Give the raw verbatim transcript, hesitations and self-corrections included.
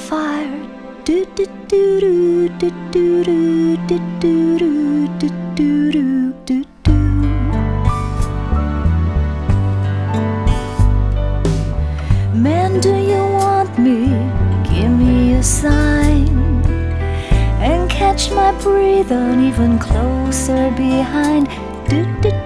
fire. Do do do do do do do do do do do do do do. Man, do you want me? Give me a sign, and catch my breath on even closer behind. Do do